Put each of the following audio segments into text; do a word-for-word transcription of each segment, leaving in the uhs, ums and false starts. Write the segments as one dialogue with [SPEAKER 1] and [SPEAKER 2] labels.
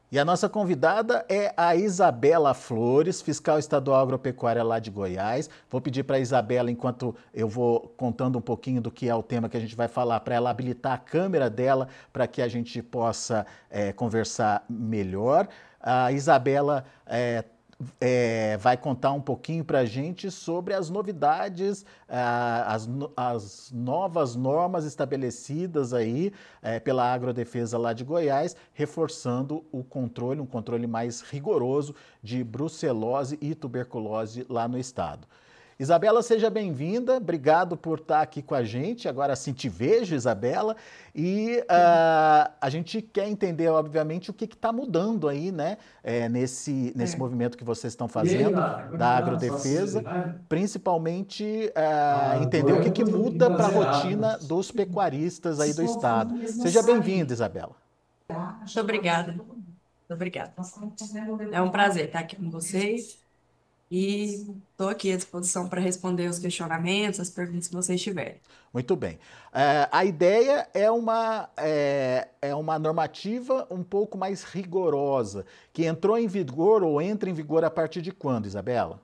[SPEAKER 1] E a nossa convidada é a Isabela Flores, fiscal estadual agropecuária lá de Goiás. Vou pedir para a Isabela, enquanto eu vou contando um pouquinho do que é o tema que a gente vai falar, para ela habilitar a câmera dela para que a gente possa é, conversar melhor. A Isabela é, é, vai contar um pouquinho para a gente sobre as novidades, ah, as, no- as novas normas estabelecidas aí eh, pela Agrodefesa lá de Goiás, reforçando o controle, um controle mais rigoroso de brucelose e tuberculose lá no estado. Isabela, seja bem-vinda, obrigado por estar aqui com a gente. Agora sim te vejo, Isabela, e uh, a gente quer entender, obviamente, o que está mudando aí, né, é, nesse, nesse
[SPEAKER 2] É.
[SPEAKER 1] movimento que vocês estão
[SPEAKER 2] E aí,
[SPEAKER 1] fazendo
[SPEAKER 2] Renata, como é
[SPEAKER 1] da
[SPEAKER 2] que tá? Só
[SPEAKER 1] agrodefesa,
[SPEAKER 2] acessibilidade?
[SPEAKER 1] principalmente uh,
[SPEAKER 2] Ah,
[SPEAKER 1] entender o
[SPEAKER 2] Goiás
[SPEAKER 1] que,
[SPEAKER 2] é um
[SPEAKER 1] que
[SPEAKER 2] pouco um
[SPEAKER 1] muda
[SPEAKER 2] pouquinho
[SPEAKER 1] para a
[SPEAKER 2] zerado.
[SPEAKER 1] rotina dos pecuaristas aí
[SPEAKER 2] Se
[SPEAKER 1] do
[SPEAKER 2] for for
[SPEAKER 1] estado.
[SPEAKER 2] na mesma
[SPEAKER 1] Seja
[SPEAKER 2] sala,
[SPEAKER 1] bem-vinda, Isabela.
[SPEAKER 2] tá? Muito obrigada. Muito obrigada. É um prazer estar aqui com vocês e estou aqui à disposição para responder os questionamentos, as perguntas que vocês tiverem.
[SPEAKER 1] Muito bem. É, a ideia é uma, é, é uma normativa um pouco mais rigorosa, que entrou em vigor ou entra em vigor a partir de quando, Isabela?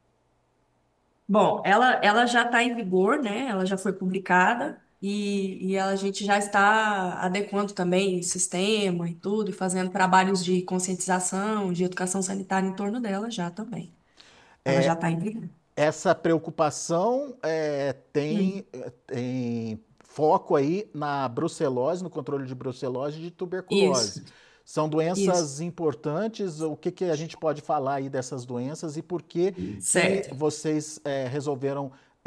[SPEAKER 2] Bom, ela, ela já está em vigor, né? Ela já foi publicada e, e a gente já está adequando também o sistema e tudo, e fazendo trabalhos de conscientização, de educação sanitária em torno dela já também. Ela já está em vigor.
[SPEAKER 1] Essa preocupação é,
[SPEAKER 2] Hum.
[SPEAKER 1] tem, tem foco aí na brucelose, no controle de brucelose e de
[SPEAKER 2] Isso,
[SPEAKER 1] tuberculose. São
[SPEAKER 2] isso,
[SPEAKER 1] doenças importantes. O que, que a gente pode falar aí dessas doenças e por que, que
[SPEAKER 2] certo,
[SPEAKER 1] vocês é, resolveram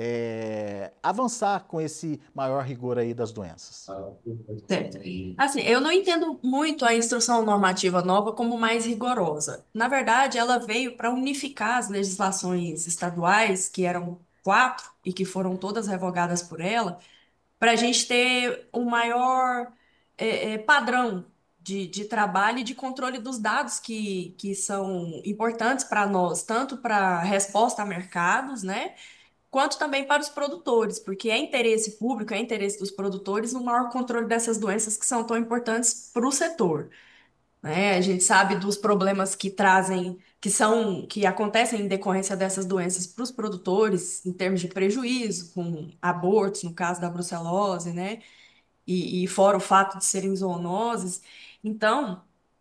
[SPEAKER 1] é, avançar com esse maior rigor aí das doenças?
[SPEAKER 2] certo. Assim, eu não entendo muito a instrução normativa nova como mais rigorosa. Na verdade, ela veio para unificar as legislações estaduais, que eram quatro e que foram todas revogadas por ela, para a gente ter um maior é, é, padrão de, de trabalho e de controle dos dados que, que são importantes para nós, tanto para resposta a mercados, né? Quanto também para os produtores, porque é interesse público, é interesse dos produtores o maior controle dessas doenças que são tão importantes para o setor, né? A gente sabe dos problemas que trazem, que são, que acontecem em decorrência dessas doenças para os produtores, em termos de prejuízo, com abortos, no caso da brucelose, né? E, e fora o fato de serem zoonoses. Então,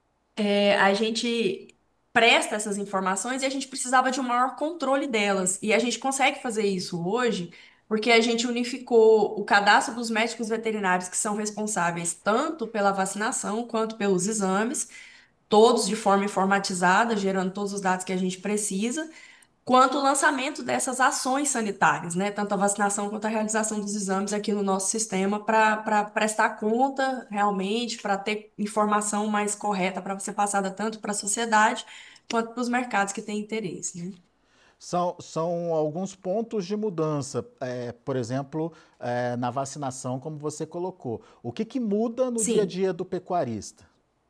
[SPEAKER 2] é, a gente presta essas informações e a gente precisava de um maior controle delas. E a gente consegue fazer isso hoje porque a gente unificou o cadastro dos médicos veterinários que são responsáveis tanto pela vacinação quanto pelos exames, todos de forma informatizada, gerando todos os dados que a gente precisa quanto o lançamento dessas ações sanitárias, né? Tanto a vacinação quanto a realização dos exames aqui no nosso sistema para para prestar conta realmente, para ter informação mais correta para ser passada tanto para a sociedade quanto para os mercados que têm interesse, né?
[SPEAKER 1] São, são alguns pontos de mudança, é, por exemplo, é, na vacinação, como você colocou. O que, que muda no dia a
[SPEAKER 2] Sim.
[SPEAKER 1] dia do pecuarista?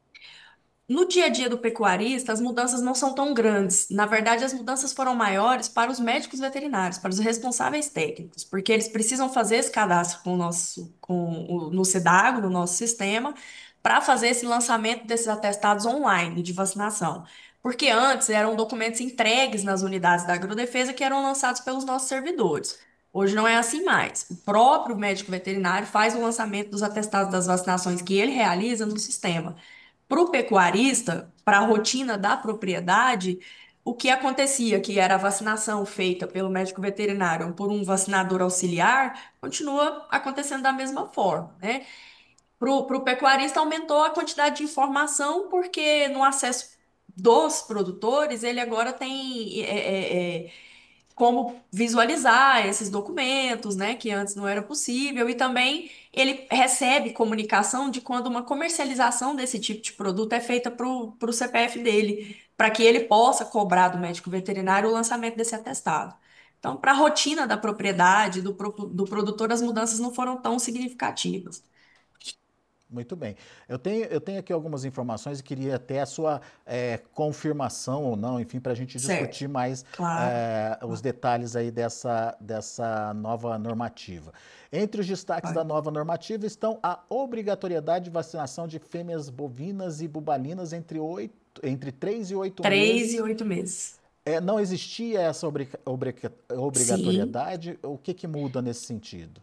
[SPEAKER 2] No dia a dia do pecuarista, as mudanças não são tão grandes. Na verdade, as mudanças foram maiores para os médicos veterinários, para os responsáveis técnicos, porque eles precisam fazer esse cadastro com o nosso, com o, no CEDAGO, no nosso sistema, para fazer esse lançamento desses atestados online de vacinação. Porque antes eram documentos entregues nas unidades da agrodefesa que eram lançados pelos nossos servidores. Hoje não é assim mais. O próprio médico veterinário faz o lançamento dos atestados das vacinações que ele realiza no sistema. Para o pecuarista, para a rotina da propriedade, o que acontecia, que era a vacinação feita pelo médico veterinário ou por um vacinador auxiliar, continua acontecendo da mesma forma, né? Para o pecuarista, aumentou a quantidade de informação, porque no acesso dos produtores, ele agora tem é, é, é, como visualizar esses documentos, né, que antes não era possível, e também ele recebe comunicação de quando uma comercialização desse tipo de produto é feita para o C P F dele, para que ele possa cobrar do médico veterinário o lançamento desse atestado. Então, para a rotina da propriedade, do, pro- do produtor, as mudanças não foram tão significativas.
[SPEAKER 1] Muito bem. Eu tenho, eu tenho aqui algumas informações e queria até a sua eh, confirmação ou não, enfim, para a gente
[SPEAKER 2] Certo,
[SPEAKER 1] discutir mais
[SPEAKER 2] claro.
[SPEAKER 1] eh, os
[SPEAKER 2] Claro.
[SPEAKER 1] detalhes aí dessa, dessa nova normativa. Entre os destaques da
[SPEAKER 2] Vai.
[SPEAKER 1] nova normativa estão a obrigatoriedade de vacinação de fêmeas bovinas e bubalinas entre, oito, entre três e oito
[SPEAKER 2] Três e
[SPEAKER 1] meses.
[SPEAKER 2] oito meses.
[SPEAKER 1] Eh, não existia essa obriga- obriga-
[SPEAKER 2] Sim.
[SPEAKER 1] obrigatoriedade? O que que muda nesse sentido?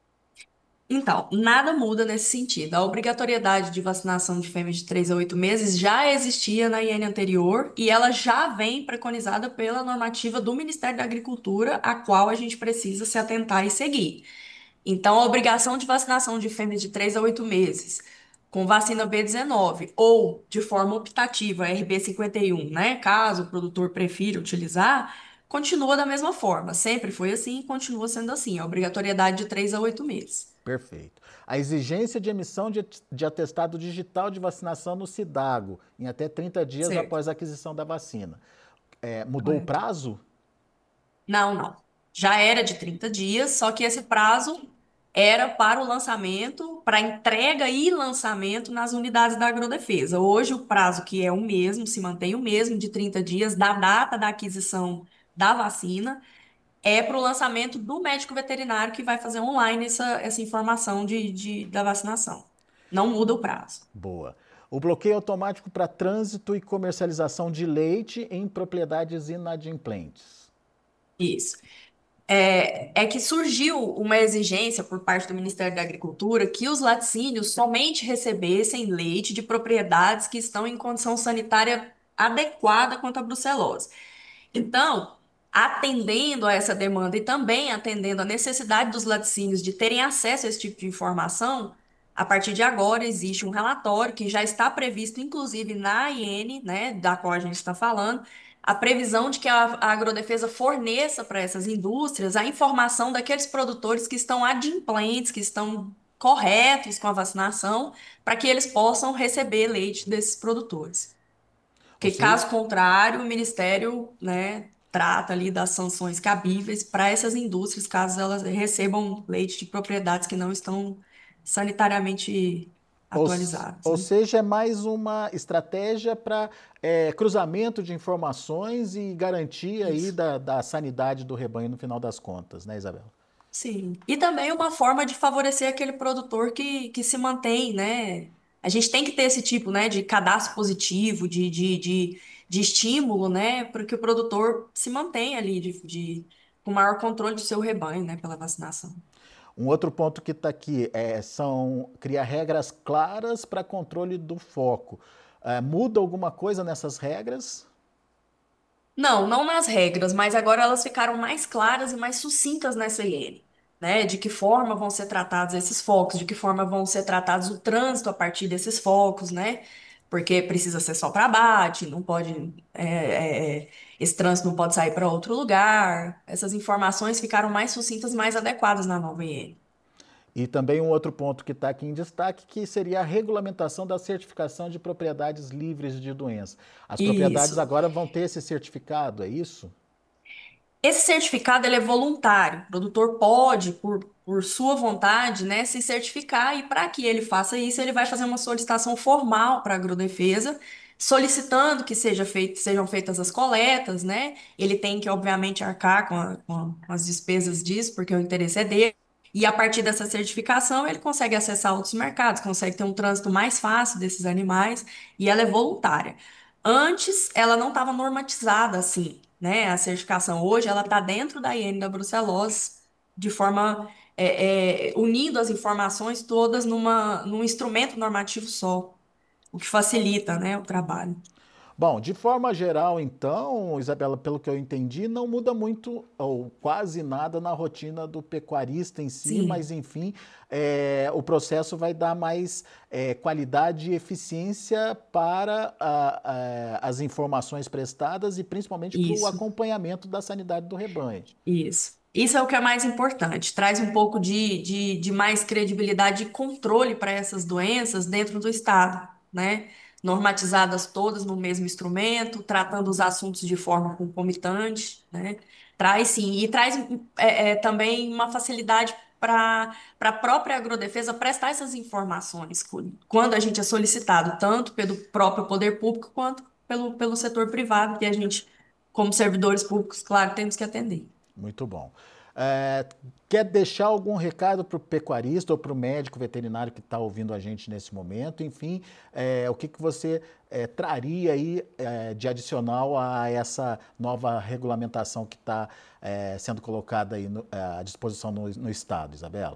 [SPEAKER 2] Então, nada muda nesse sentido. A obrigatoriedade de vacinação de fêmeas de três a oito meses já existia na I N anterior e ela já vem preconizada pela normativa do Ministério da Agricultura, a qual a gente precisa se atentar e seguir. Então, a obrigação de vacinação de fêmeas de três a oito meses com vacina B dezenove ou de forma optativa, R B cinquenta e um, né? Caso o produtor prefira utilizar, continua da mesma forma. Sempre foi assim e continua sendo assim. A obrigatoriedade de três a oito meses.
[SPEAKER 1] Perfeito. A exigência de emissão de, de atestado digital de vacinação no SIDAGO, em até trinta dias
[SPEAKER 2] Certo.
[SPEAKER 1] após a aquisição da vacina. É, mudou o
[SPEAKER 2] Correto.
[SPEAKER 1] prazo?
[SPEAKER 2] Não, não. Já era de trinta dias, só que esse prazo era para o lançamento, para entrega e lançamento nas unidades da agrodefesa. Hoje, o prazo, que é o mesmo, se mantém o mesmo, de trinta dias, da data da aquisição da vacina, é para o lançamento do médico veterinário que vai fazer online essa, essa informação de, de- da vacinação. Não muda o prazo.
[SPEAKER 1] Boa. O bloqueio automático para trânsito e comercialização de leite em propriedades inadimplentes.
[SPEAKER 2] Isso. É, é que surgiu uma exigência por parte do Ministério da Agricultura que os laticínios somente recebessem leite de propriedades que estão em condição sanitária adequada quanto à brucelose. Então, atendendo a essa demanda e também atendendo a necessidade dos laticínios de terem acesso a esse tipo de informação, a partir de agora existe um relatório que já está previsto, inclusive na I N, né, da qual a gente está falando, a previsão de que a, a agrodefesa forneça para essas indústrias a informação daqueles produtores que estão adimplentes, que estão corretos com a vacinação, para que eles possam receber leite desses produtores.
[SPEAKER 1] Ou
[SPEAKER 2] Porque,
[SPEAKER 1] seja,
[SPEAKER 2] caso contrário, o Ministério, né, trata ali das sanções cabíveis para essas indústrias, caso elas recebam leite de propriedades que não estão sanitariamente
[SPEAKER 1] ou,
[SPEAKER 2] atualizadas,
[SPEAKER 1] ou
[SPEAKER 2] né?
[SPEAKER 1] seja, é mais uma estratégia para é, cruzamento de informações e garantia aí
[SPEAKER 2] Isso.
[SPEAKER 1] da, da sanidade do rebanho no final das contas, né, Isabela?
[SPEAKER 2] Sim. E também uma forma de favorecer aquele produtor que, que se mantém, né? A gente tem que ter esse tipo, né, de cadastro positivo, de, de, de, de estímulo, né, para que o produtor se mantenha ali de, de, com maior controle do seu rebanho, né, pela vacinação.
[SPEAKER 1] Um outro ponto que está aqui é são criar regras claras para controle do foco. É, muda alguma coisa nessas regras?
[SPEAKER 2] Não, não nas regras, mas agora elas ficaram mais claras e mais sucintas nessa I N, né? De que forma vão ser tratados esses focos, de que forma vão ser tratados o trânsito a partir desses focos, né? Porque precisa ser só para abate, não pode, é, é, é, esse trânsito não pode sair para outro lugar. Essas informações ficaram mais sucintas e mais adequadas na nova I N.
[SPEAKER 1] E também um outro ponto que está aqui em destaque, que seria a regulamentação da certificação de propriedades livres de doença. As propriedades
[SPEAKER 2] Isso.
[SPEAKER 1] agora vão ter esse certificado, é isso?
[SPEAKER 2] Esse certificado ele é voluntário. O produtor pode, por, por sua vontade, né, se certificar e para que ele faça isso, ele vai fazer uma solicitação formal para a agrodefesa, solicitando que seja feito, sejam feitas as coletas, né? Ele tem que, obviamente, arcar com, a- com a- com as despesas disso, porque o interesse é dele. E a partir dessa certificação, ele consegue acessar outros mercados, consegue ter um trânsito mais fácil desses animais, e ela é voluntária. Antes, ela não estava normatizada assim, né? A certificação hoje, ela está dentro da I N da brucelose, de forma, é, é, unindo as informações todas numa, num instrumento normativo só, o que facilita, né, o trabalho.
[SPEAKER 1] Bom, de forma geral, então, Isabela, pelo que eu entendi, não muda muito ou quase nada na rotina do pecuarista em si, mas
[SPEAKER 2] Sim,
[SPEAKER 1] enfim, é, o processo vai dar mais é, qualidade e eficiência para a- a- as informações prestadas e principalmente para o
[SPEAKER 2] isso.
[SPEAKER 1] acompanhamento da sanidade do rebanho.
[SPEAKER 2] Isso. Isso é o que é mais importante. Traz um pouco de, de, de mais credibilidade e controle para essas doenças dentro do Estado, né? Normatizadas todas no mesmo instrumento, tratando os assuntos de forma concomitante, né? Traz sim, e traz é, é, também uma facilidade para para a própria agrodefesa prestar essas informações cu- quando a gente é solicitado, tanto pelo próprio poder público quanto pelo, pelo setor privado, que a gente, como servidores públicos, claro, temos que atender.
[SPEAKER 1] Muito bom. É, quer deixar algum recado para o pecuarista ou para o médico veterinário que está ouvindo a gente nesse momento? Enfim, é, o que, que você é, traria aí é, de adicional a essa nova regulamentação que está é, sendo colocada aí no- à disposição no, no Estado, Isabela?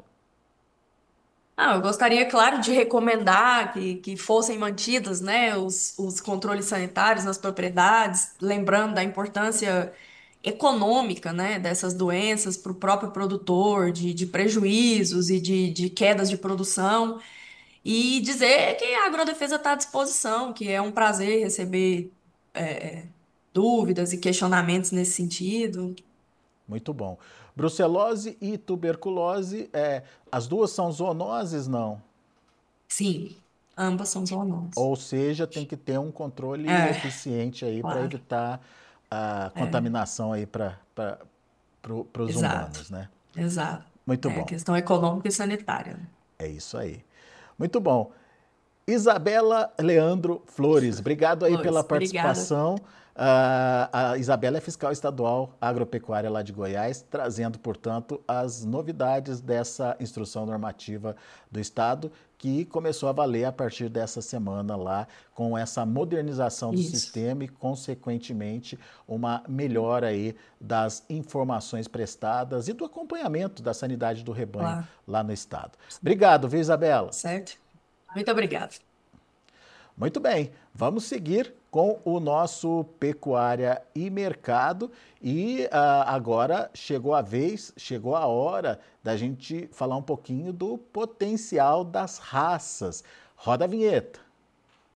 [SPEAKER 2] Ah, eu gostaria, claro, de recomendar que, que fossem mantidos, né, os, os controles sanitários nas propriedades, lembrando da importância econômica, né, dessas doenças para o próprio produtor, de, de prejuízos e de, de quedas de produção, e dizer que a agrodefesa está à disposição, que é um prazer receber é, dúvidas e questionamentos nesse sentido.
[SPEAKER 1] Muito bom. Brucelose e tuberculose, é, as duas são zoonoses, não?
[SPEAKER 2] Sim, ambas são zoonoses.
[SPEAKER 1] Ou seja, tem que ter um controle
[SPEAKER 2] É,
[SPEAKER 1] eficiente aí para
[SPEAKER 2] claro.
[SPEAKER 1] evitar a
[SPEAKER 2] É,
[SPEAKER 1] contaminação aí para os
[SPEAKER 2] exato.
[SPEAKER 1] humanos, né?
[SPEAKER 2] Exato.
[SPEAKER 1] Muito
[SPEAKER 2] É
[SPEAKER 1] bom.
[SPEAKER 2] questão econômica e sanitária, né?
[SPEAKER 1] É isso aí. Muito bom. Isabela Leandro Flores, obrigado aí pela
[SPEAKER 2] Lois, obrigada.
[SPEAKER 1] participação. Ah, a Isabela é fiscal estadual agropecuária lá de Goiás, trazendo, portanto, as novidades dessa instrução normativa do Estado, que começou a valer a partir dessa semana lá, com essa modernização do
[SPEAKER 2] Isso,
[SPEAKER 1] sistema e, consequentemente, uma melhora aí das informações prestadas e do acompanhamento da sanidade do rebanho
[SPEAKER 2] claro.
[SPEAKER 1] lá no Estado. Obrigado, viu, Isabela?
[SPEAKER 2] Certo? Muito obrigada.
[SPEAKER 1] Muito bem, vamos seguir com o nosso Pecuária e Mercado e ah, agora chegou a vez, chegou a hora da gente falar um pouquinho do potencial das raças. Roda a vinheta.